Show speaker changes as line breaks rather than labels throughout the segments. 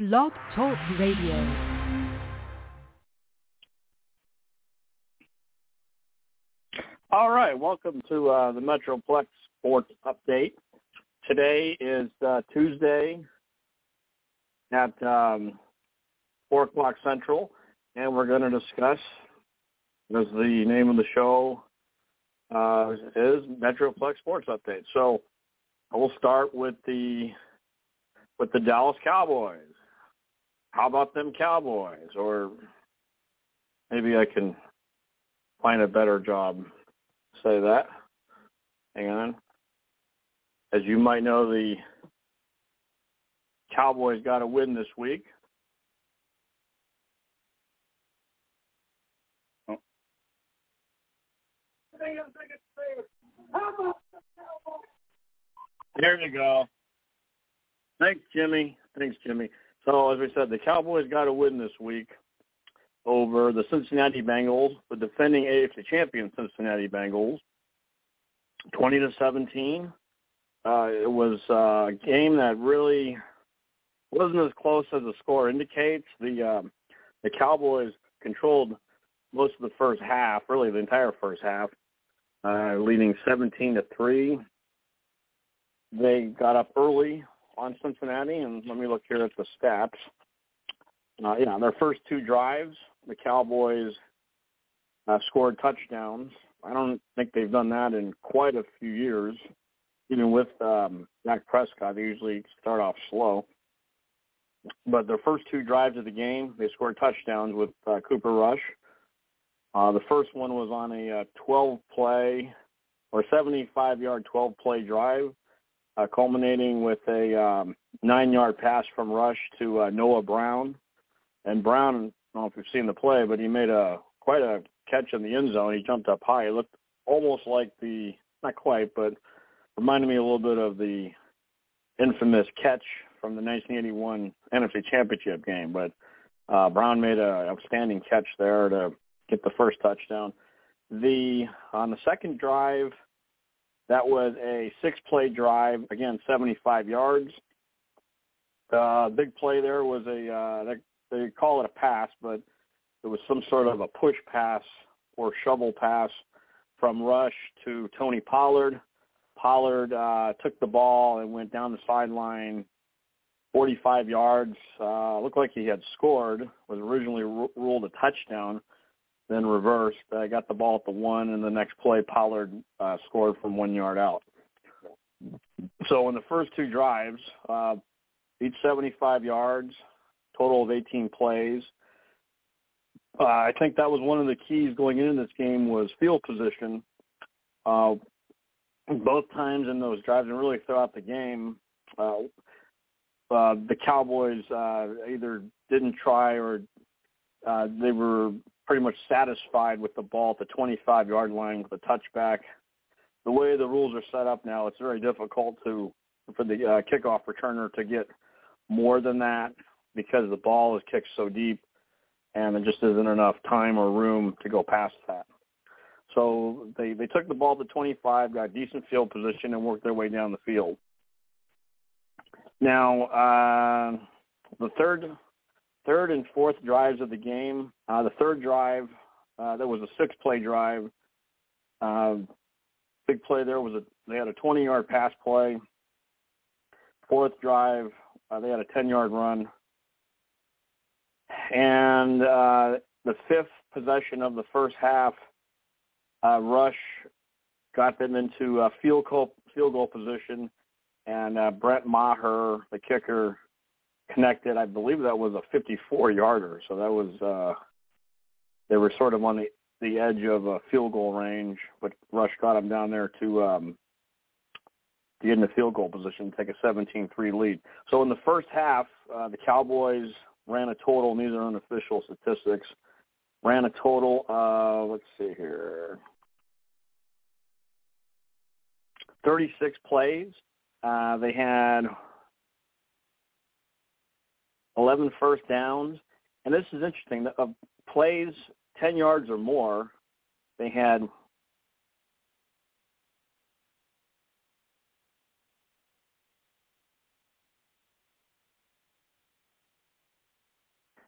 Blog Talk Radio.
All right, welcome to the Metroplex Sports Update. Today is Tuesday at 4 o'clock Central, and we're going to discuss, as the name of the show is, Metroplex Sports Update. So we'll start with the Dallas Cowboys. How about them Cowboys? Or maybe I can find a better job to say that. Hang on. As you might know, the Cowboys got a win this week. Oh. There you go. Thanks, Jimmy. So, as we said, the Cowboys got a win this week over the Cincinnati Bengals, the defending AFC champion Cincinnati Bengals, 20-17. It was a game that really wasn't as close as the score indicates. The Cowboys controlled most of the first half, really the entire first half, leading 17-3. They got up early on Cincinnati, and let me look here at the stats. Their first two drives, the Cowboys scored touchdowns. I don't think they've done that in quite a few years. Even with Dak Prescott, they usually start off slow. But their first two drives of the game, they scored touchdowns with Cooper Rush. The first one was on a 12-play or 75-yard 12-play drive, culminating with a 9-yard pass from Rush to Noah Brown. And Brown, I don't know if you've seen the play, but he made quite a catch in the end zone. He jumped up high. It looked almost like not quite, but reminded me a little bit of the infamous catch from the 1981 NFC Championship game. But Brown made an outstanding catch there to get the first touchdown. On the second drive, that was a 6-play drive, again, 75 yards. Big play there was they call it a pass, but it was some sort of a push pass or shovel pass from Rush to Tony Pollard. Pollard took the ball and went down the sideline 45 yards. Looked like he had scored, was originally ruled a touchdown, then reversed. Got the ball at the 1, and the next play Pollard scored from 1 yard out. So in the first two drives, each 75 yards, total of 18 plays. I think that was one of the keys going into this game was field position. Both times in those drives and really throughout the game, the Cowboys either didn't try or they were pretty much satisfied with the ball at the 25-yard line with a touchback. The way the rules are set up now, it's very difficult for the kickoff returner to get more than that because the ball is kicked so deep and there just isn't enough time or room to go past that. So they took the ball to 25, got decent field position, and worked their way down the field. Now, the third and fourth drives of the game, the third drive, that was a 6-play drive. Big play there they had a 20-yard pass play. Fourth drive, they had a 10-yard run. And the fifth possession of the first half, Rush got them into field goal position, and Brett Maher, the kicker, connected. I believe that was a 54-yarder. So that was they were sort of on the edge of a field goal range, but Rush got them down there to get in the field goal position, take a 17-3 lead. So in the first half, the Cowboys ran a total, and these are unofficial statistics, ran a total of, let's see here, 36 plays. They had 11 first downs. And this is interesting. Of plays 10 yards or more, they had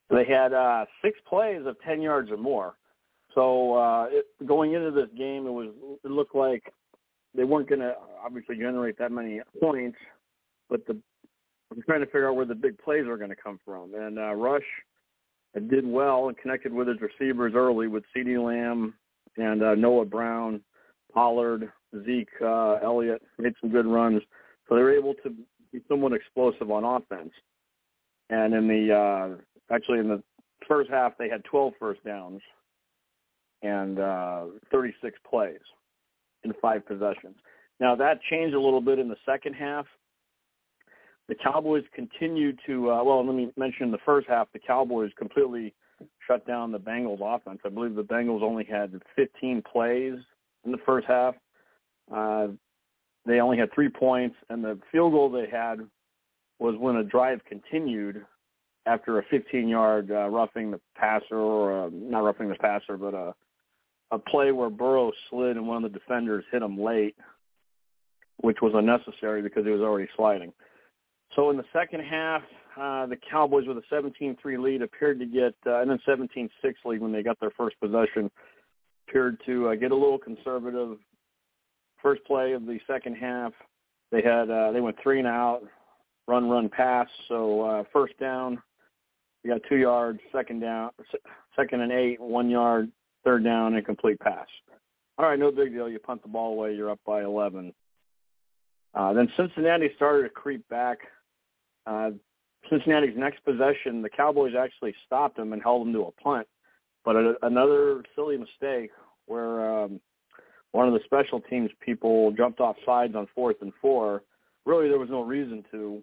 They had 6 plays of 10 yards or more. So going into this game, it looked like they weren't going to obviously generate that many points, but I'm trying to figure out where the big plays are going to come from. And Rush did well and connected with his receivers early with CeeDee Lamb and Noah Brown, Pollard, Zeke Elliott, made some good runs. So they were able to be somewhat explosive on offense. And in the first half, they had 12 first downs and 36 plays in 5 possessions. Now, that changed a little bit in the second half. The Cowboys continued to, let me mention the first half, the Cowboys completely shut down the Bengals offense. I believe the Bengals only had 15 plays in the first half. They only had 3 points, and the field goal they had was when a drive continued after a 15-yard roughing the passer, or not roughing the passer, but a play where Burrow slid and one of the defenders hit him late, which was unnecessary because he was already sliding. So in the second half, the Cowboys with a 17-3 lead appeared to get, and then 17-6 lead when they got their first possession, appeared to get a little conservative. First play of the second half, they went 3 and out, run, pass. So first down, you got 2 yards. Second and 8, 1 yard. Third down, incomplete pass. All right, no big deal. You punt the ball away, you're up by 11. Then Cincinnati started to creep back. Cincinnati's next possession, the Cowboys actually stopped them and held them to a punt. But another silly mistake where one of the special teams people jumped off sides on 4th and 4. Really, there was no reason to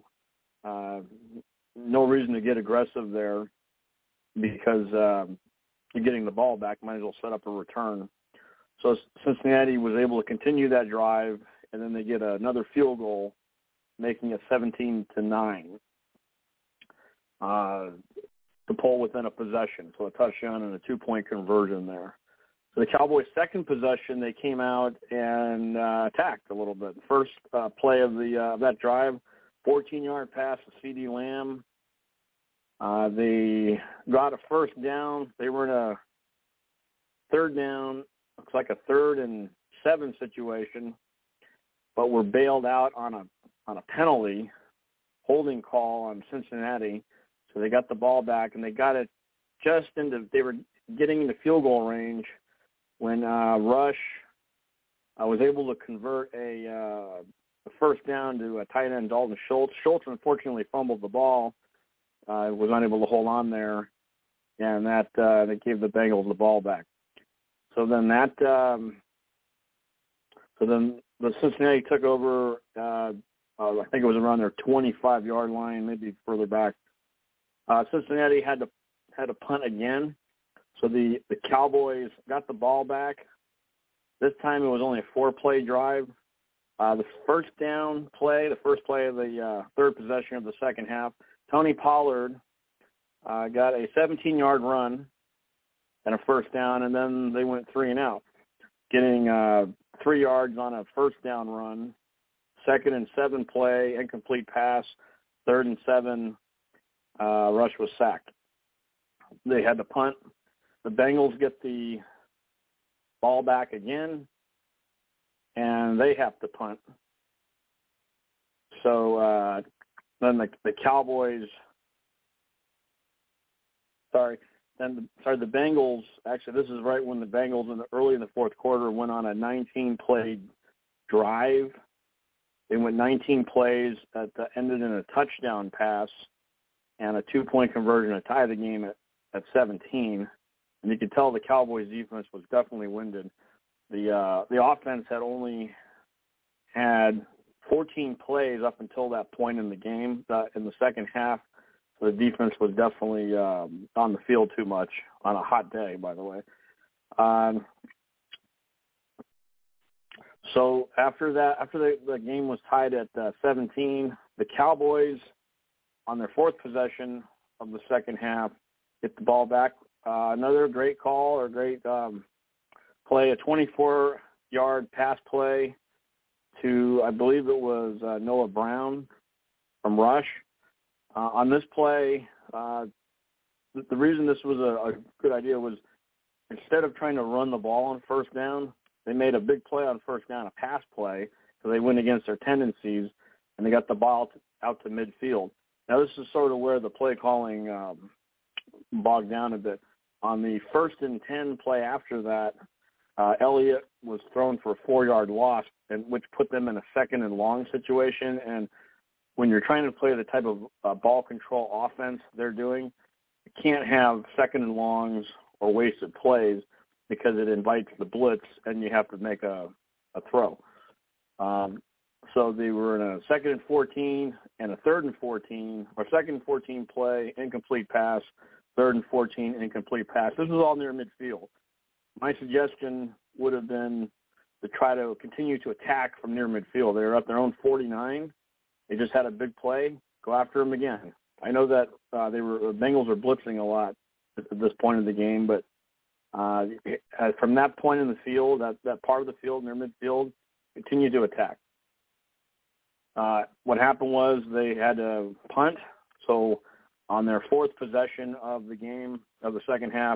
get aggressive there because you're getting the ball back. Might as well set up a return. So Cincinnati was able to continue that drive, and then they get another field goal, making it 17-9 to pull within a possession. So a touchdown and a 2-point conversion there. So the Cowboys' second possession, they came out and attacked a little bit. First play of that drive, 14-yard pass to CeeDee Lamb. They got a first down. They were in a third down, looks like a 3rd and 7 situation, but were bailed out on a penalty, holding call on Cincinnati. So they got the ball back, and they got it they were getting into field goal range when Rush was able to convert a first down to a tight end, Dalton Schultz. Schultz unfortunately fumbled the ball, was unable to hold on there, and that gave the Bengals the ball back. So then the Cincinnati took over. I think it was around their 25-yard line, maybe further back. Cincinnati had to punt again. So the Cowboys got the ball back. This time it was only a 4-play drive. The first down play, the first play of the third possession of the second half, Tony Pollard got a 17-yard run and a first down, and then they went 3 and out, getting 3 yards on a first down run. 2nd and 7 play, incomplete pass. 3rd and 7, Rush was sacked. They had to punt. The Bengals get the ball back again, and they have to punt. So then the Cowboys the Bengals, actually this is right when the Bengals early in the fourth quarter went on a 19-play drive. They went 19 plays that ended in a touchdown pass and a 2-point conversion to tie the game at 17. And you could tell the Cowboys' defense was definitely winded. The offense had only had 14 plays up until that point in the game in the second half. So the defense was definitely on the field too much on a hot day, by the way. So after the game was tied at 17, the Cowboys, on their fourth possession of the second half, get the ball back. Another great call or great play, a 24-yard pass play to, I believe it was Noah Brown from Rush. On this play, the reason this was a good idea was instead of trying to run the ball on first down, they made a big play on first down, a pass play, so they went against their tendencies, and they got the ball out to midfield. Now, this is sort of where the play calling bogged down a bit. On the 1st and 10 play after that, Elliott was thrown for a 4-yard loss, which put them in a 2nd and long situation. And when you're trying to play the type of ball control offense they're doing, you can't have 2nd and longs or wasted plays because it invites the blitz and you have to make a throw. So they were in a 2nd and 14 and a 3rd and 14, or 2nd and 14 play, incomplete pass, 3rd and 14, incomplete pass. This was all near midfield. My suggestion would have been to try to continue to attack from near midfield. They were at their own 49. They just had a big play. Go after them again. I know that the Bengals were blitzing a lot at this point of the game, but from that point in the field, that part of the field, near midfield, continue to attack. What happened was they had to punt, so on their 4th possession of the game, of the second half,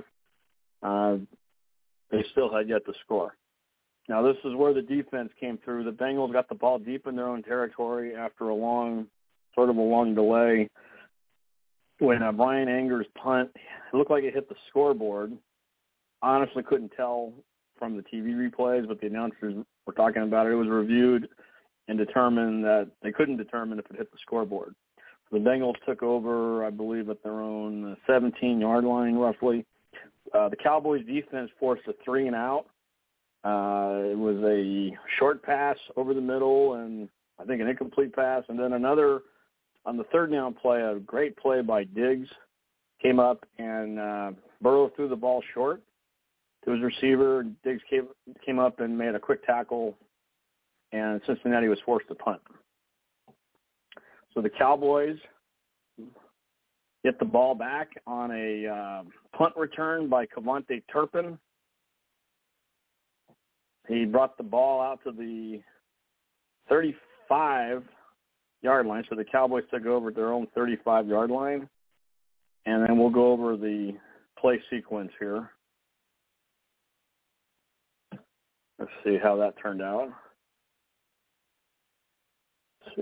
they still had yet to score. Now, this is where the defense came through. The Bengals got the ball deep in their own territory after a long delay. When Brian Anger's punt, it looked like it hit the scoreboard. Honestly, couldn't tell from the TV replays, but the announcers were talking about it. It was reviewed and determined that they couldn't determine if it hit the scoreboard. So the Bengals took over, I believe, at their own 17-yard line, roughly. The Cowboys' defense forced a 3 and out. It was a short pass over the middle and I think an incomplete pass, and then another on the 3rd down play, a great play by Diggs, came up and Burrow threw the ball short to his receiver. Diggs came up and made a quick tackle, and Cincinnati was forced to punt. So the Cowboys get the ball back on a punt return by Cavante Turpin. He brought the ball out to the 35-yard line, so the Cowboys took over at their own 35-yard line. And then we'll go over the play sequence here. Let's see how that turned out. Let's see.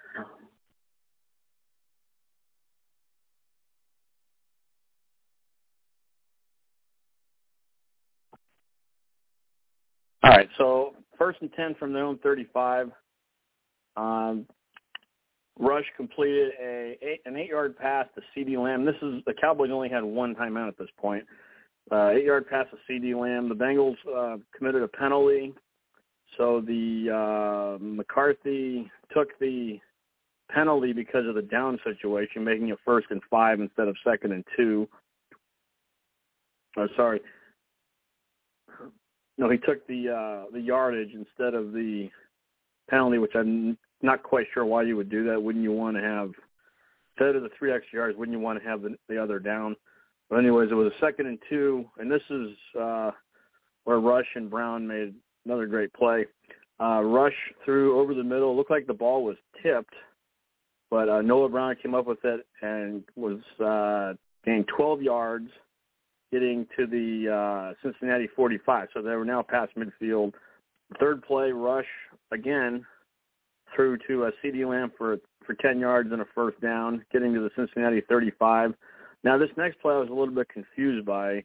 All right, so 1st and 10 from their own 35. Rush completed an 8-yard pass to CeeDee Lamb. The Cowboys only had one timeout at this point. 8-yard pass to CeeDee Lamb. The Bengals committed a penalty, so the McCarthy took the penalty because of the down situation, making it 1st and 5 instead of 2nd and 2. Oh, sorry. No, he took the yardage instead of the penalty, which I'm not quite sure why you would do that. Wouldn't you want to have, instead of the 3 extra yards, wouldn't you want to have the other down? But anyways, it was a 2nd and 2, and this is where Rush and Brown made another great play. Rush threw over the middle. It looked like the ball was tipped, but Noah Brown came up with it and was gained 12 yards, getting to the Cincinnati 45. So they were now past midfield. 3rd play, Rush again threw to CeeDee Lamb for 10 yards and a 1st down, getting to the Cincinnati 35. Now, this next play I was a little bit confused by.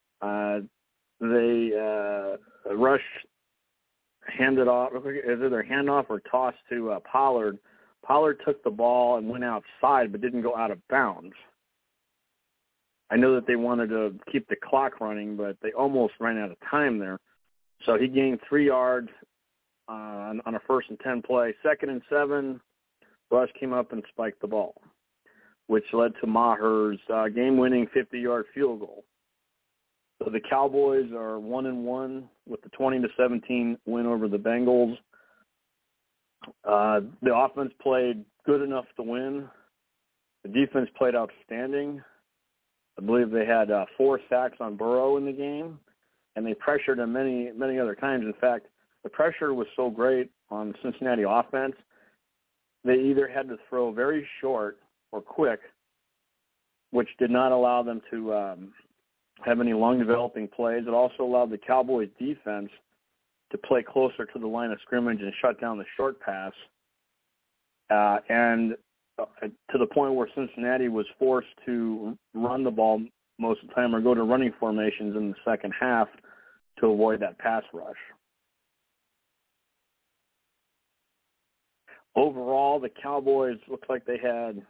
Rush handed off, is either handoff or toss to Pollard. Pollard took the ball and went outside but didn't go out of bounds. I know that they wanted to keep the clock running, but they almost ran out of time there. So he gained 3 yards on a 1st and 10 play. 2nd and 7, Rush came up and spiked the ball, which led to Maher's game-winning 50-yard field goal. So the Cowboys are 1-1 with the 20-17 win over the Bengals. The offense played good enough to win. The defense played outstanding. I believe they had 4 sacks on Burrow in the game, and they pressured him many, many other times. In fact, the pressure was so great on Cincinnati offense, they either had to throw very short or quick which did not allow them to have any long developing plays. It also allowed the Cowboys defense to play closer to the line of scrimmage and shut down the short pass. And to the point where Cincinnati was forced to run the ball most of the time or go to running formations in the second half to avoid that pass rush. Overall, the Cowboys looked like they had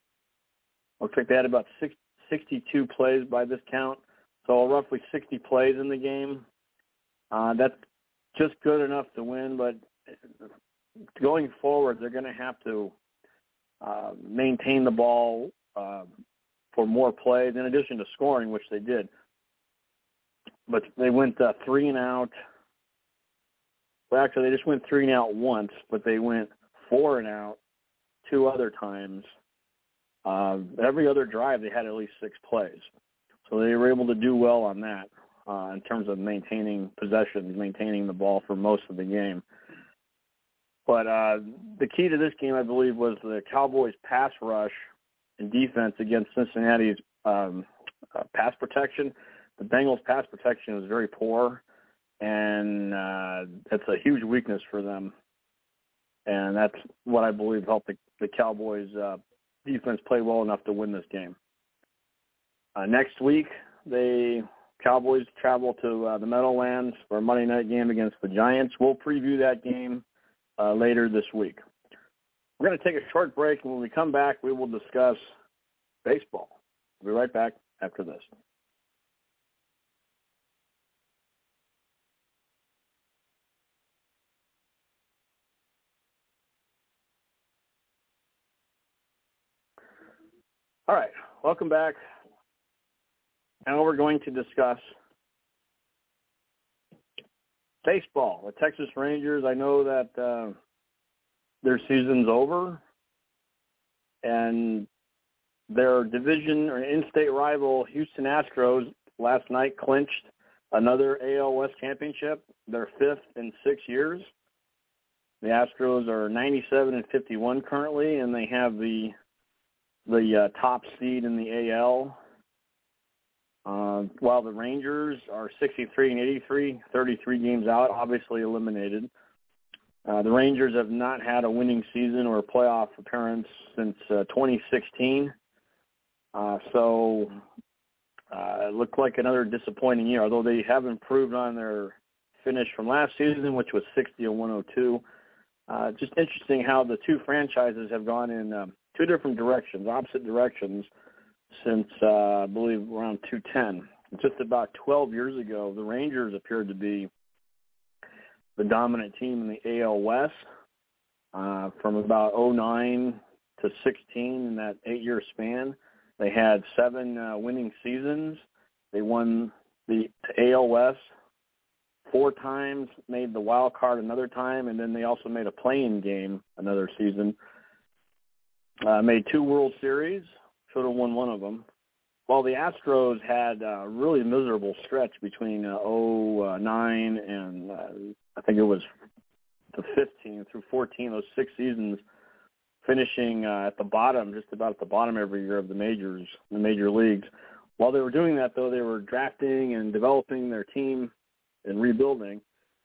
about 62 plays by this count, so roughly 60 plays in the game. That's just good enough to win, but going forward, they're going to have to maintain the ball for more plays, in addition to scoring, which they did. But they went 3 and out. Well, actually, they just went 3 and out once, but they went 4 and out 2 other times. Every other drive, they had at least 6 plays. So they were able to do well on that in terms of maintaining possessions, maintaining the ball for most of the game. But the key to this game, I believe, was the Cowboys' pass rush and defense against Cincinnati's pass protection. The Bengals' pass protection was very poor, and that's a huge weakness for them. And that's what I believe helped the Cowboys' defense play well enough to win this game. Next week, the Cowboys travel to the Meadowlands for a Monday night game against the Giants. We'll preview that game later this week. We're going to take a short break, and when we come back, we will discuss baseball. We'll be right back after this. All right, welcome back. Now we're going to discuss baseball. The Texas Rangers, I know that their season's over, and their division or in-state rival Houston Astros last night clinched another AL West championship, their 5th in 6 years. The Astros are 97-51 currently, and they have the top seed in the AL. While the Rangers are 63-83, 33 games out, obviously eliminated. The Rangers have not had a winning season or a playoff appearance since 2016. So it looked like another disappointing year, although they have improved on their finish from last season, which was 60-102. Just interesting how the two franchises have gone in 2 different directions, opposite directions, since, I believe, around 2010. Just about 12 years ago, the Rangers appeared to be the dominant team in the AL West from about 2009 to 2016 in that 8-year span. They had 7 winning seasons. They won the AL West 4 times, made the wild card another time, and then they also made a play-in game another season. Made 2 World Series, should have won one of them. While the Astros had a really miserable stretch between 2009 and I think it was the 15 through 14, those 6 seasons, finishing at the bottom, just about at the bottom every year of the majors, the major leagues. While they were doing that, though, they were drafting and developing their team and rebuilding.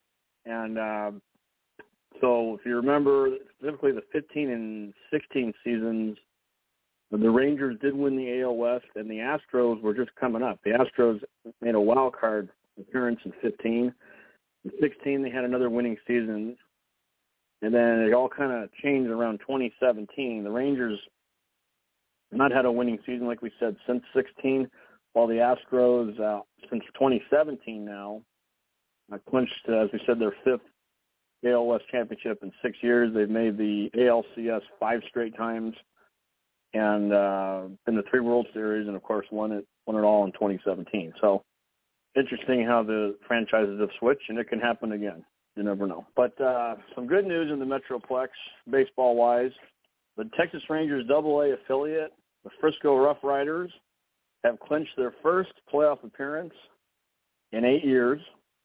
And so if you remember, specifically the 15 and 16 seasons, the Rangers did win the AL West, and the Astros were just coming up. The Astros made a wild card appearance in 15. In 16, they had another winning season. And then it all kind of changed around 2017. The Rangers have not had a winning season, like we said, since 16, while the Astros, since 2017 now, clinched, as we said, their 5th AL West championship in 6 years. They've made the ALCS 5 straight times, and in the 3 World Series, and of course won it all in 2017. So interesting how the franchises have switched, and it can happen again. You never know. But some good news in the Metroplex, baseball-wise. The Texas Rangers AA affiliate, the Frisco Rough Riders, have clinched their first playoff appearance in 8 years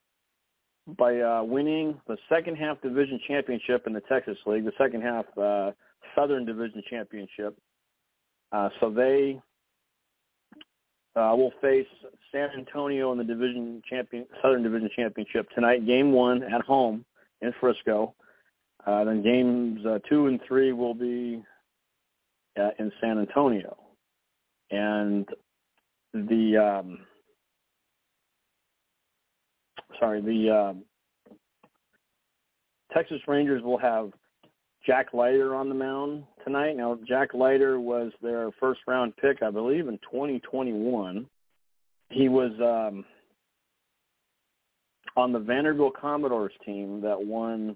by winning the second-half division championship in the Texas League, the second-half Southern Division championship. So they will face San Antonio in the Southern Division Championship tonight. Game 1 at home in Frisco. Then games 2 and 3 will be in San Antonio. And the Texas Rangers will have Jack Leiter on the mound tonight. Now, Jack Leiter was their first-round pick, I believe, in 2021. He was on the Vanderbilt Commodores team that won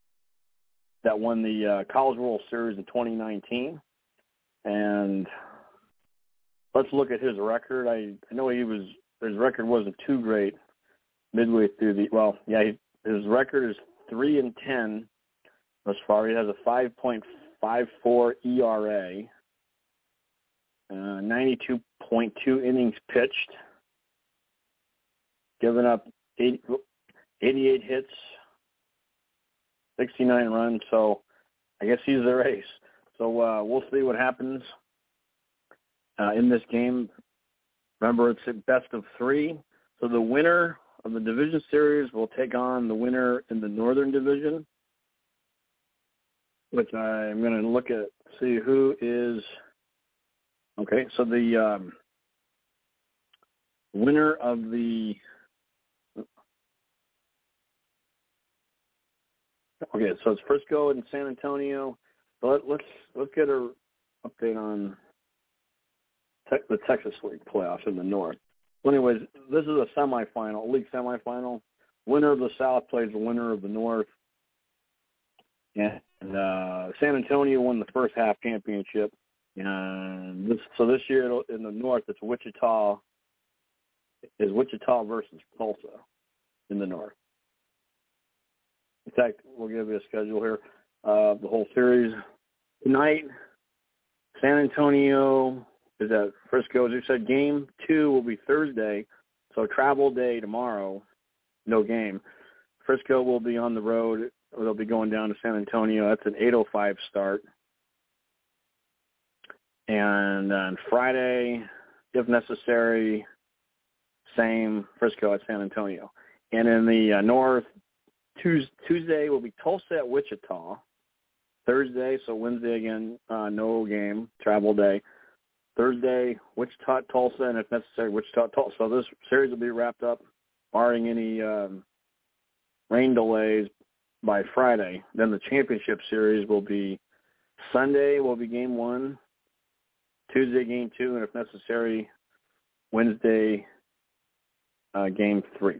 the College World Series in 2019. And let's look at his record. I know his record wasn't too great midway through his record is 3-10 thus far. He has a 5.54 ERA, 92.2 innings pitched, given up 88 hits, 69 runs. So I guess he's their ace. So we'll see what happens in this game. Remember, it's a best of 3. So the winner of the division series will take on the winner in the Northern Division, which I'm going to look at, see who is – okay, so the winner of the – okay, so it's Frisco and San Antonio. So let's get an update on the Texas League playoffs in the North. Well, anyways, this is a semifinal, league semifinal. Winner of the South plays the winner of the North. And San Antonio won the first half championship. And this year in the North, it's Wichita versus Tulsa in the North. In fact, we'll give you a schedule here. The whole series tonight, San Antonio is at Frisco. As you said, game 2 will be Thursday, so travel day tomorrow, no game. Frisco will be on the road. They'll be going down to San Antonio. That's an 8:05 start. And on Friday, if necessary, same, Frisco at San Antonio. And in the North, Tuesday will be Tulsa at Wichita. Thursday, so Wednesday again, no game, travel day. Thursday, Wichita, Tulsa, and if necessary, Wichita, Tulsa. So this series will be wrapped up, barring any rain delays, by Friday. Then the championship series will be Sunday will be game 1, Tuesday game 2, and if necessary, Wednesday game 3.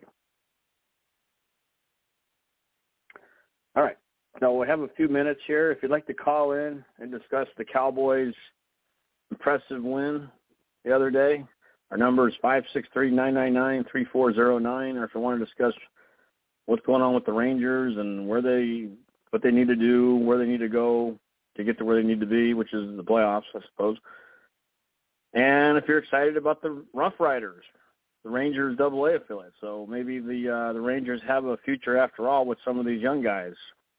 All right. So we have a few minutes here. If you'd like to call in and discuss the Cowboys' impressive win the other day, our number is 563-999-3409. Or if you want to discuss what's going on with the Rangers and what they need to do, where they need to go to get to where they need to be, which is the playoffs, I suppose. And if you're excited about the Rough Riders, the Rangers AA affiliate, so maybe the Rangers have a future after all with some of these young guys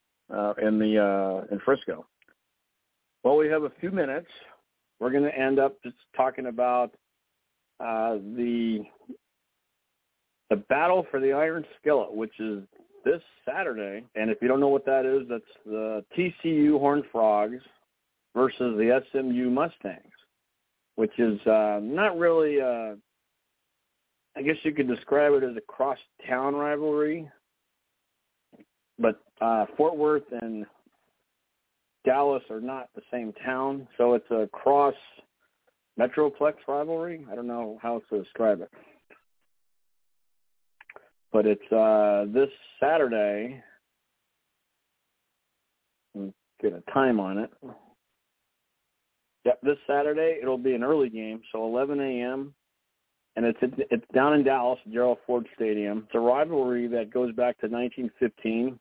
in Frisco. Well, we have a few minutes. We're going to end up just talking about the battle for the Iron Skillet, which is this Saturday. And if you don't know what that is, that's the TCU Horned Frogs versus the SMU Mustangs, which is not really, I guess you could describe it as a cross-town rivalry. But Fort Worth and Dallas are not the same town, so it's a cross-metroplex rivalry. I don't know how else to describe it. But it's this Saturday. Get a time on it. Yep, this Saturday it'll be an early game, so 11 a.m. And it's down in Dallas, Gerald Ford Stadium. It's a rivalry that goes back to 1915.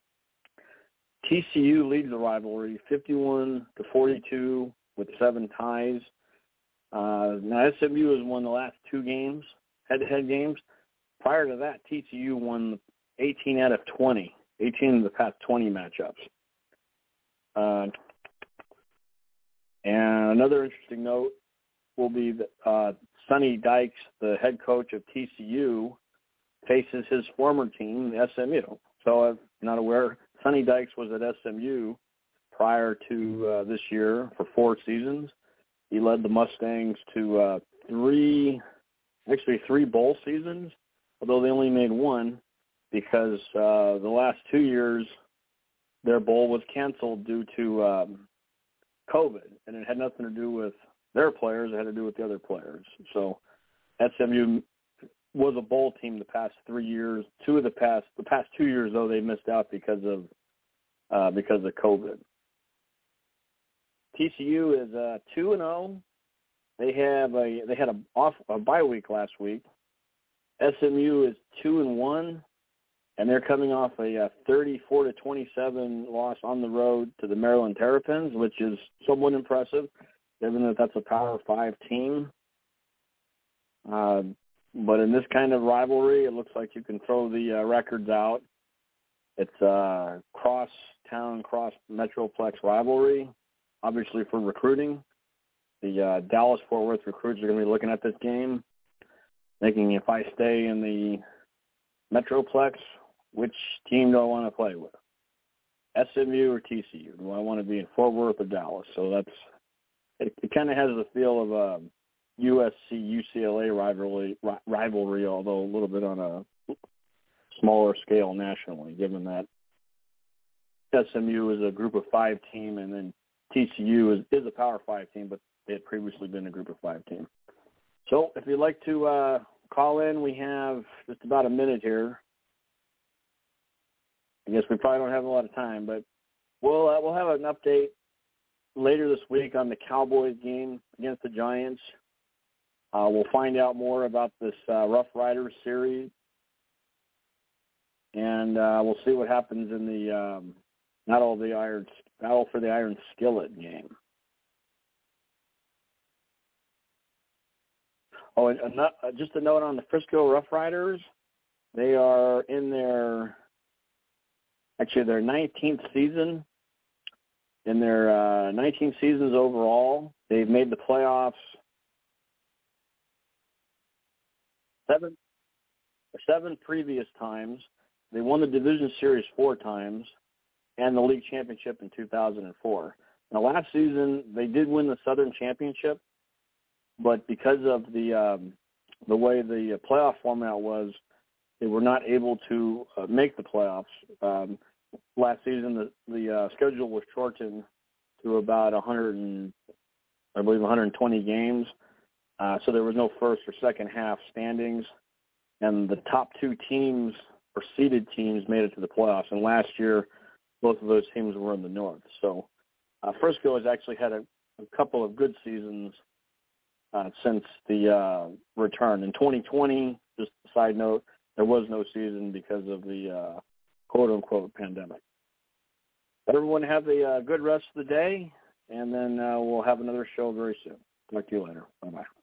TCU leads the rivalry 51-42 with 7 ties. Now SMU has won the last 2 games, head-to-head games. Prior to that, TCU won 18 out of 20, 18 of the past 20 matchups. And another interesting note will be that Sonny Dykes, the head coach of TCU, faces his former team, SMU. So if you're not aware, Sonny Dykes was at SMU prior to this year for 4 seasons. He led the Mustangs to 3 bowl seasons, although they only made 1 because the last 2 years their bowl was canceled due to COVID, and it had nothing to do with their players. It had to do with the other players. So SMU was a bowl team the past 3 years. The past 2 years, though, they missed out because of COVID. TCU is 2-0. They had a bye week last week. SMU is 2-1, and they're coming off a 34-27 loss on the road to the Maryland Terrapins, which is somewhat impressive, given that that's a Power 5 team. But in this kind of rivalry, it looks like you can throw the records out. It's a cross-town, cross-metroplex rivalry, obviously for recruiting. The Dallas-Fort Worth recruits are going to be looking at this game, thinking if I stay in the metroplex, which team do I want to play with? SMU or TCU? Do I want to be in Fort Worth or Dallas? So it kind of has the feel of a USC-UCLA rivalry, although a little bit on a smaller scale nationally, given that SMU is a Group of 5 team, and then TCU is a Power 5 team, but they had previously been a Group of 5 team. So if you'd like to call in, we have just about a minute here. I guess we probably don't have a lot of time, but we'll have an update later this week on the Cowboys game against the Giants. We'll find out more about this Rough Riders series, and we'll see what happens in the Battle for the Iron Skillet game. Oh, and just a note on the Frisco Rough Riders. They are in their 19th season. In their 19 seasons overall, they've made the playoffs 7 previous times. They won the Division Series 4 times and the league championship in 2004. Now, last season, they did win the Southern Championship, but because of the way the playoff format was, they were not able to make the playoffs. Last season, the schedule was shortened to about 120 games, so there was no first or second half standings, and the top 2 teams or seeded teams made it to the playoffs. And last year, both of those teams were in the North. So Frisco has actually had a couple of good seasons since the return. In 2020, just a side note, there was no season because of the quote-unquote pandemic. But everyone have a good rest of the day, and then we'll have another show very soon. Talk to you later. Bye-bye.